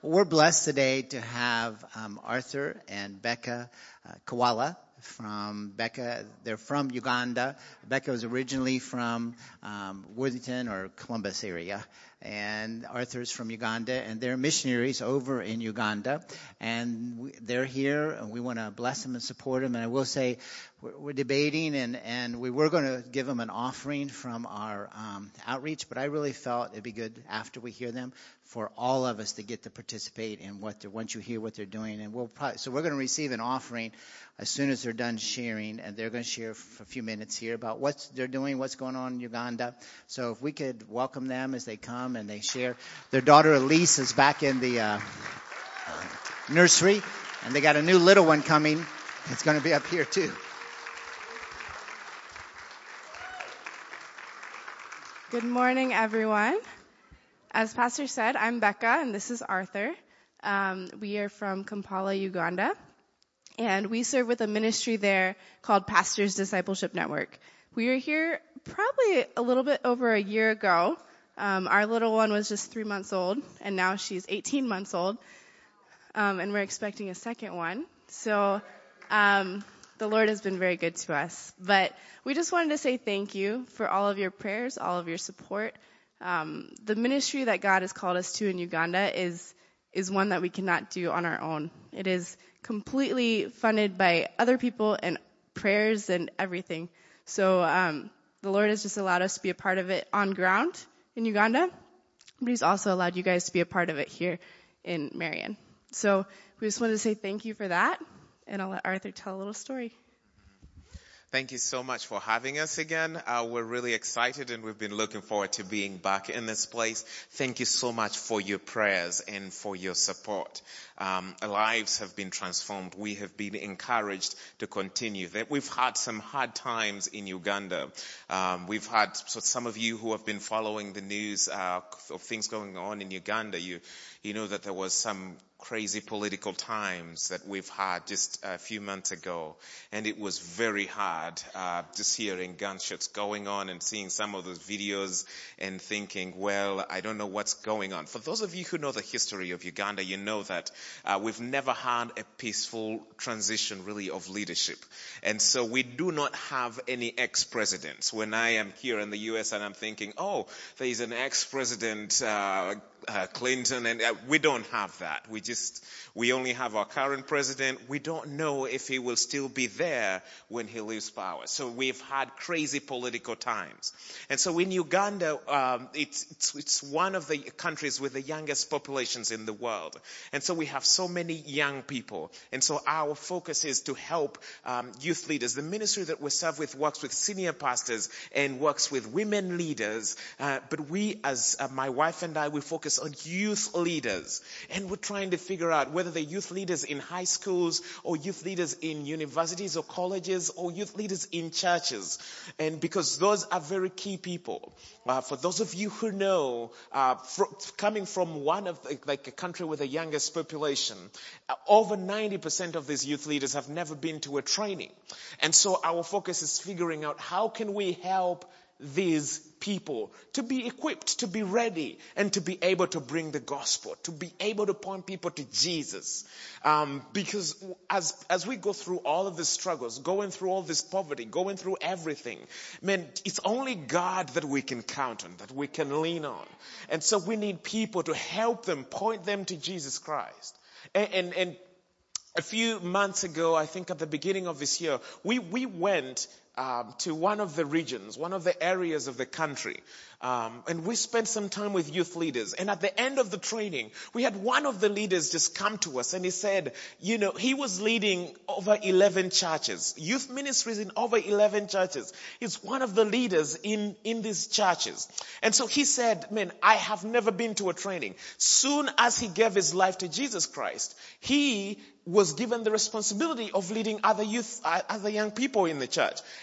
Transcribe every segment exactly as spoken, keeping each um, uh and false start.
We're blessed today to have um, Arthur and Becca uh, Kawala from Becca. They're from Uganda. Becca was originally from um, Worthington or Columbus area, and Arthur's from Uganda, and they're missionaries over in Uganda, and we, they're here, and we want to bless them and support them. And I will say, we're, we're debating, and, and we were going to give them an offering from our um, outreach, but I really felt it'd be good after we hear them for all of us to get to participate in what they're, once you hear what they're doing. And we'll probably, so we're going to receive an offering as soon as they're done sharing, and they're going to share for a few minutes here about what they're doing, what's going on in Uganda. So if we could welcome them as they come and they share. Their daughter Elise is back in the uh, nursery, and they got a new little one coming. It's going to be up here too. Good morning, everyone. As Pastor said, I'm Becca, and this is Arthur. Um, we are from Kampala, Uganda, and we serve with a ministry there called Pastors Discipleship Network. We were here probably a little bit over a year ago. Um, our little one was just three months old, and now she's eighteen months old, um, and we're expecting a second one. So um, the Lord has been very good to us. But we just wanted to say thank you for all of your prayers, all of your support. Um, the ministry that God has called us to in Uganda is is one that we cannot do on our own. It is completely funded by other people and prayers and everything. So um, the Lord has just allowed us to be a part of it on ground in Uganda, but He's also allowed you guys to be a part of it here in Marion. So we just wanted to say thank you for that, and I'll let Arthur tell a little story. Thank you so much for having us again. Uh, we're really excited, and we've been looking forward to being back in this place. Thank you so much for your prayers and for your support. Um, lives have been transformed. We have been encouraged to continue. That we've had some hard times in Uganda. Um, we've had so some of you who have been following the news uh, of things going on in Uganda. You you know that there was some crazy political times that we've had just a few months ago, and it was very hard uh, just hearing gunshots going on and seeing some of those videos and thinking, well, I don't know what's going on. For those of you who know the history of Uganda, you know that uh, we've never had a peaceful transition really of leadership, and so we do not have any ex-presidents. When I am here in the U S and I'm thinking, oh, there is an ex-president uh, uh, Clinton, and uh, we don't have that. We just, we only have our current president. We don't know if he will still be there when he leaves power. So we've had crazy political times. And so in Uganda, um, it's, it's, it's one of the countries with the youngest populations in the world. And so we have so many young people. And so our focus is to help um, youth leaders. The ministry that we serve with works with senior pastors and works with women leaders. Uh, but we, as uh, my wife and I, we focus on youth leaders. And we're trying to figure out whether they're youth leaders in high schools or youth leaders in universities or colleges or youth leaders in churches. And because those are very key people. Uh, for those of you who know, uh, fr- coming from one of the, like a country with the youngest population, uh, over ninety percent of these youth leaders have never been to a training. And so our focus is figuring out how can we help these people to be equipped, to be ready, and to be able to bring the gospel, to be able to point people to Jesus. Um, because as as we go through all of these struggles, going through all this poverty, going through everything, man, it's only God that we can count on, that we can lean on. And so we need people to help them, point them to Jesus Christ. And, and, and a few months ago, I think at the beginning of this year, we, we went Um, to one of the regions, one of the areas of the country. Um, and we spent some time with youth leaders. And at the end of the training, we had one of the leaders just come to us and he said, you know, he was leading over eleven churches, youth ministries in over eleven churches. He's one of the leaders in, in these churches. And so he said, man, I have never been to a training. Soon as he gave his life to Jesus Christ, he was given the responsibility of leading other youth, other young people in the church.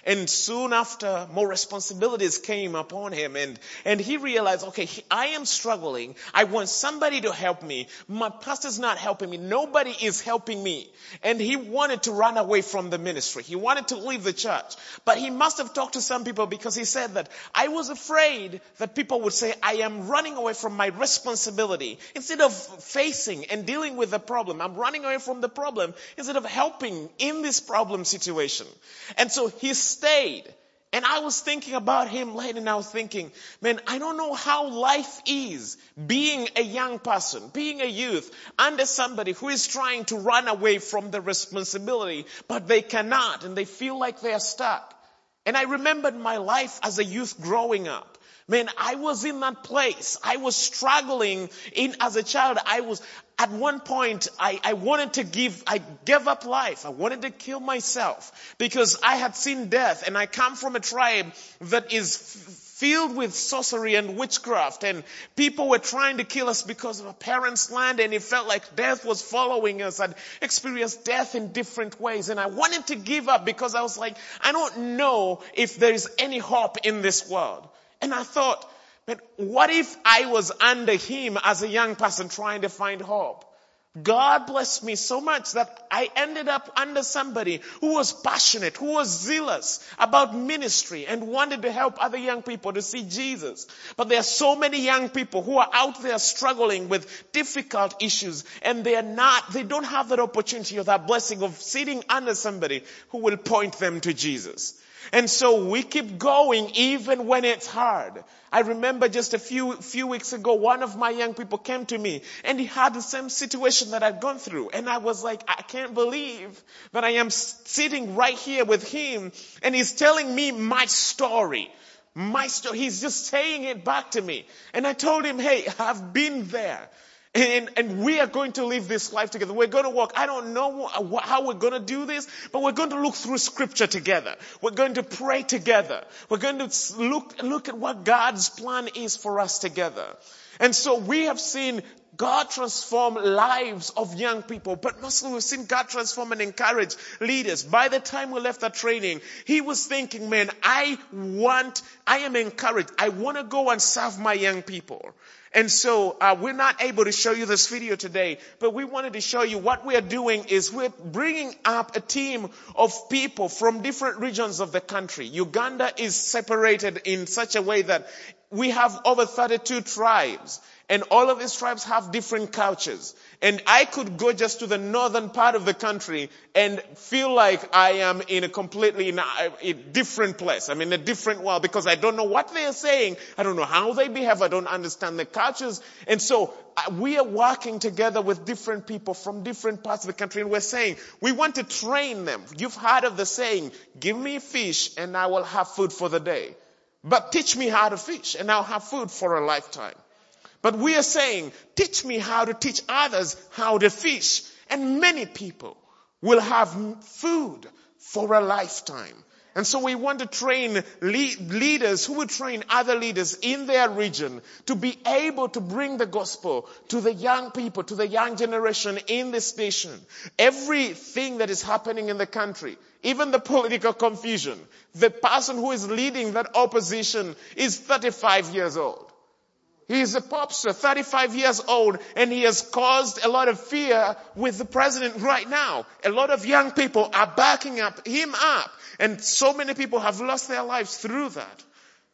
And soon after, more responsibilities came upon him. And, and he realized, okay, he, I am struggling. I want somebody to help me. My pastor's not helping me. Nobody is helping me. And he wanted to run away from the ministry. He wanted to leave the church. But he must have talked to some people, because he said that, I was afraid that people would say, I am running away from my responsibility. Instead of facing and dealing with the problem, I'm running away from the problem instead of helping in this problem situation. And so he stayed. And I was thinking about him later, and I was thinking, man, I don't know how life is being a young person, being a youth, under somebody who is trying to run away from the responsibility, but they cannot, and they feel like they are stuck. And I remembered my life as a youth growing up. Man, I was in that place. I was struggling in as a child. I was, at one point, I, I wanted to give, I gave up life. I wanted to kill myself because I had seen death, and I come from a tribe that is f- filled with sorcery and witchcraft, and people were trying to kill us because of our parents' land, and it felt like death was following us. I'd experienced death in different ways, and I wanted to give up because I was like, I don't know if there is any hope in this world. And I thought, man, what if I was under him as a young person trying to find hope? God blessed me so much that I ended up under somebody who was passionate, who was zealous about ministry and wanted to help other young people to see Jesus. But there are so many young people who are out there struggling with difficult issues, and they are not, they don't have that opportunity or that blessing of sitting under somebody who will point them to Jesus. And so we keep going even when it's hard. I remember just a few few weeks ago, one of my young people came to me, and he had the same situation that I'd gone through. And I was like, I can't believe that I am sitting right here with him, and he's telling me my story. My story. He's just saying it back to me. And I told him, hey, I've been there. And, and we are going to live this life together. We're going to walk. I don't know how we're going to do this, but we're going to look through scripture together. We're going to pray together. We're going to look, look at what God's plan is for us together. And so we have seen God transform lives of young people, but mostly we've seen God transform and encourage leaders. By the time we left that training, he was thinking, man, I want, I am encouraged. I want to go and serve my young people. And so uh, we're not able to show you this video today, but we wanted to show you what we are doing is we're bringing up a team of people from different regions of the country. Uganda is separated in such a way that we have over thirty-two tribes. And all of these tribes have different cultures. And I could go just to the northern part of the country and feel like I am in a completely in a, a different place. I'm in a different world because I don't know what they are saying. I don't know how they behave. I don't understand the cultures. And so uh, we are working together with different people from different parts of the country. And we're saying, we want to train them. You've heard of the saying, give me fish and I will have food for the day. But teach me how to fish and I'll have food for a lifetime. But we are saying, teach me how to teach others how to fish. And many people will have food for a lifetime. And so we want to train lead, leaders who will train other leaders in their region to be able to bring the gospel to the young people, to the young generation in this nation. Everything that is happening in the country, even the political confusion, the person who is leading that opposition is thirty-five years old. He is a popstar, thirty-five years old, and he has caused a lot of fear with the president right now. A lot of young people are backing up him up, and so many people have lost their lives through that.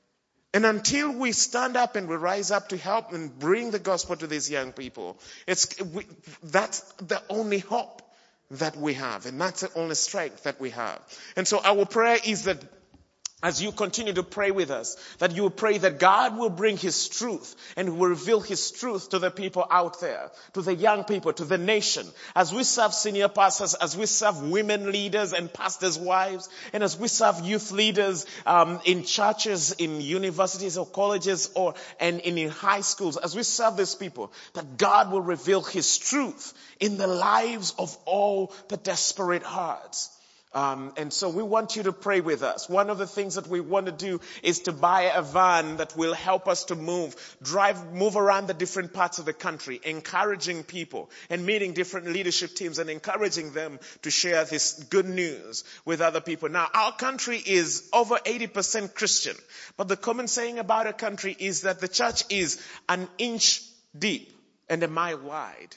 And until we stand up and we rise up to help and bring the gospel to these young people, it's we, that's the only hope that we have, and that's the only strength that we have. And so our prayer is that as you continue to pray with us, that you will pray that God will bring His truth and will reveal His truth to the people out there, to the young people, to the nation. As we serve senior pastors, as we serve women leaders and pastors' wives, and as we serve youth leaders um, in churches, in universities or colleges, or and in, in high schools, as we serve these people, that God will reveal His truth in the lives of all the desperate hearts. Um, and so we want you to pray with us. One of the things that we want to do is to buy a van that will help us to move, drive, move around the different parts of the country, encouraging people and meeting different leadership teams and encouraging them to share this good news with other people. Now, our country is over eighty percent Christian, but the common saying about a country is that the church is an inch deep and a mile wide.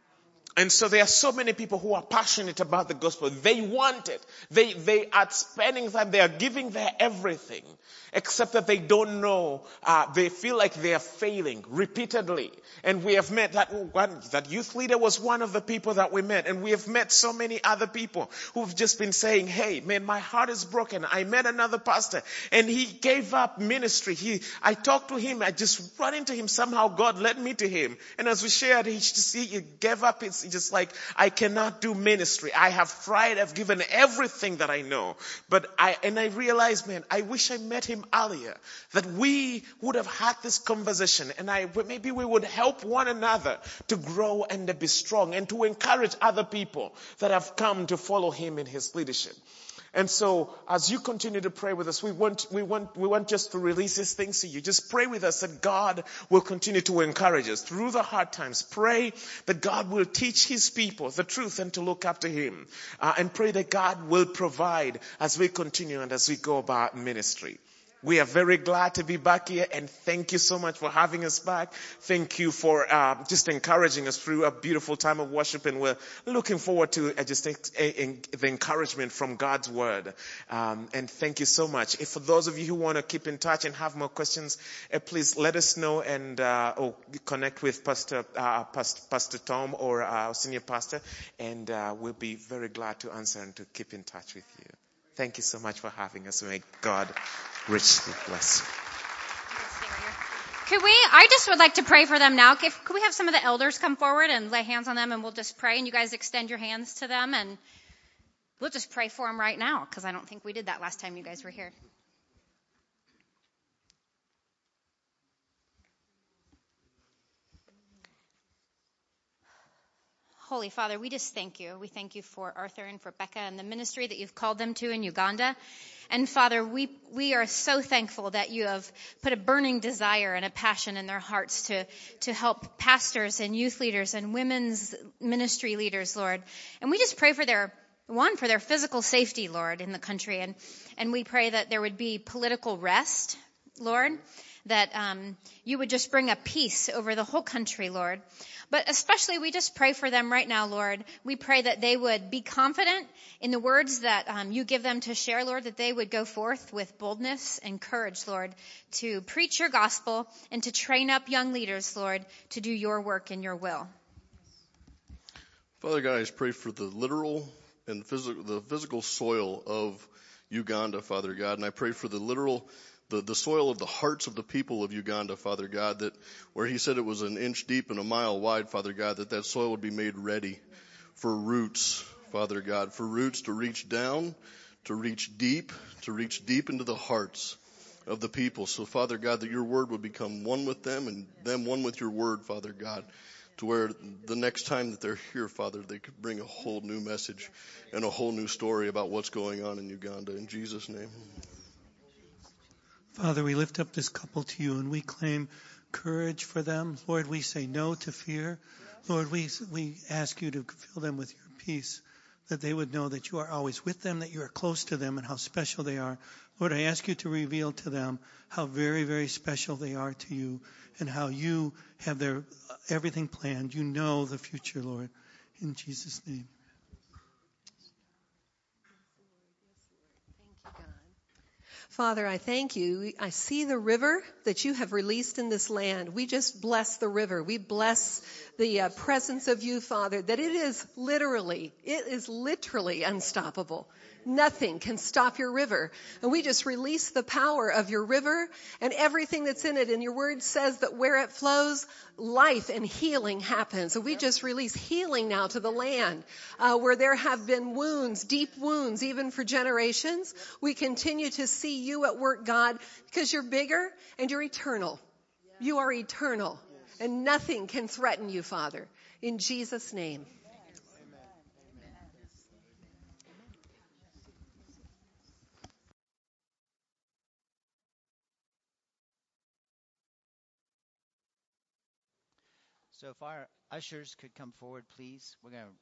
And so there are so many people who are passionate about the gospel. They want it. They, they are spending time. They are giving their everything, except that they don't know. Uh, they feel like they are failing repeatedly. And we have met that one, that youth leader was one of the people that we met. And we have met so many other people who've just been saying, hey, man, my heart is broken. I met another pastor and he gave up ministry. He, I talked to him. I just ran into him. Somehow God led me to him. And as we shared, he just, he gave up his, just like, I cannot do ministry. I have tried. I've given everything that I know. But I, and I realized, man, I wish I met him earlier, that we would have had this conversation and I, maybe we would help one another to grow and to be strong and to encourage other people that have come to follow him in his leadership. And so, as you continue to pray with us, we want, we want, we want just to release these things to you. Just pray with us that God will continue to encourage us through the hard times. Pray that God will teach his people the truth and to look up to him. Uh, and pray that God will provide as we continue and as we go about ministry. We are very glad to be back here, and thank you so much for having us back. Thank you for uh, just encouraging us through a beautiful time of worship, and we're looking forward to uh, just a, a, a, the encouragement from God's word. Um, and thank you so much. If for those of you who want to keep in touch and have more questions, uh, please let us know and uh, or connect with Pastor uh, Pastor, Pastor Tom or our senior pastor, and uh, we'll be very glad to answer and to keep in touch with you. Thank you so much for having us. May God richly bless you. Could we, I just would like to pray for them now. If, could we have some of the elders come forward and lay hands on them, and we'll just pray, and you guys extend your hands to them, and we'll just pray for them right now, because I don't think we did that last time you guys were here. Holy Father, we just thank you. We thank you for Arthur and for Becca and the ministry that you've called them to in Uganda. And Father, we, we are so thankful that you have put a burning desire and a passion in their hearts to, to help pastors and youth leaders and women's ministry leaders, Lord. And we just pray for their, one, for their physical safety, Lord, in the country. And, and we pray that there would be political rest, Lord, that um, you would just bring a peace over the whole country, Lord. But especially we just pray for them right now, Lord. We pray that they would be confident in the words that um, you give them to share, Lord, that they would go forth with boldness and courage, Lord, to preach your gospel and to train up young leaders, Lord, to do your work in your will. Father God, I just pray for the literal and physical, the physical soil of Uganda, Father God, and I pray for the literal The, the soil of the hearts of the people of Uganda, Father God, that where he said it was an inch deep and a mile wide, Father God, that that soil would be made ready for roots, Father God, for roots to reach down, to reach deep, to reach deep into the hearts of the people. So, Father God, that your word would become one with them and them one with your word, Father God, to where the next time that they're here, Father, they could bring a whole new message and a whole new story about what's going on in Uganda. In Jesus' name. Father, we lift up this couple to you and we claim courage for them. Lord, we say no to fear. Lord, we we ask you to fill them with your peace, that they would know that you are always with them, that you are close to them and how special they are. Lord, I ask you to reveal to them how very, very special they are to you and how you have their everything planned. You know the future, Lord. In Jesus' name. Father, I thank you. I see the river that you have released in this land. We just bless the river. We bless the uh, presence of you, Father, that it is literally, it is literally unstoppable. Nothing can stop your river. And we just release the power of your river and everything that's in it. And your word says that where it flows, life and healing happens. So we just release healing now to the land uh, where there have been wounds, deep wounds, even for generations. We continue to see you at work, God, because you're bigger and you're eternal. You are eternal and nothing can threaten you, Father. In Jesus' name. So if our ushers could come forward, please. We're going to